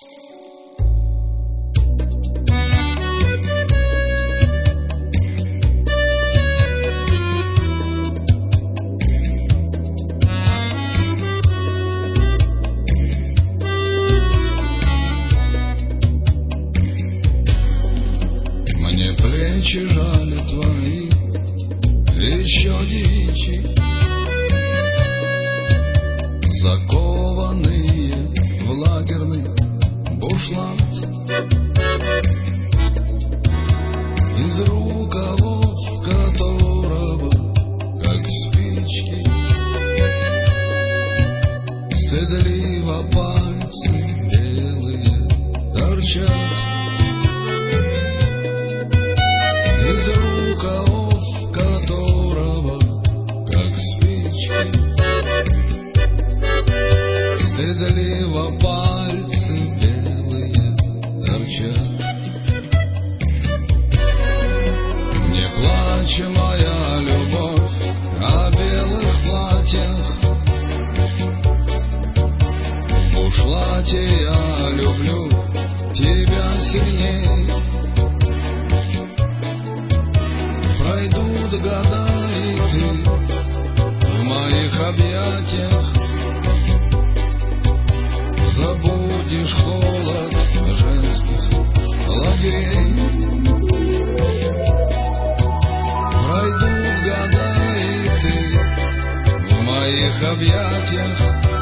Мне плечи жали твои, еще дичи, закованные в лагерный бушлат. Из рукавов которого, как спички, стыдливо пальцы белые торчат. Из рукавов которого, как спички, стыдливо пальцы белые торчат. Не плачь, моя любовь, о белых платьях. В бушлате я люблю тебя сильней. Пройдут года, и ты в моих объятиях забудешь холод женских лагерей. Пройдут года, и ты в моих объятиях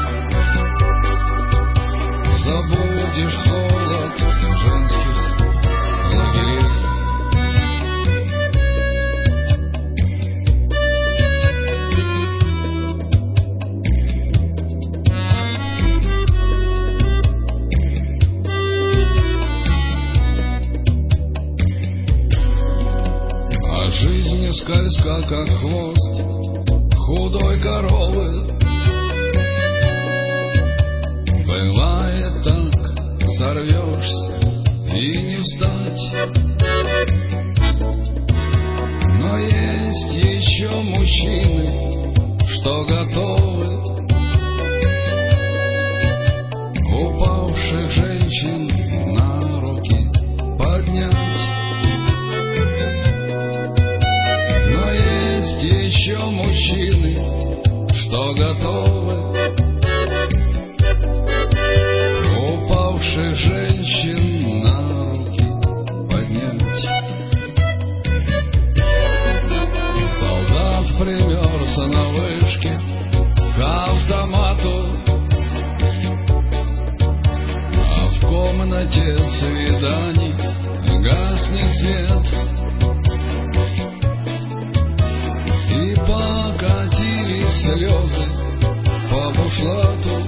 забудешь холод женских лагерей. А жизнь скользка, как хвост худой коровы. Бывает так, сорвешься и не встать. Но есть еще мужчины, что готовы упавших женщин на руки поднять. Но есть еще мужчины, что готовы упавших женщин на руки поднять. Солдат примерся на вышке к автомату, а в комнате свиданий гаснет свет. И покатились слезы по бушлату.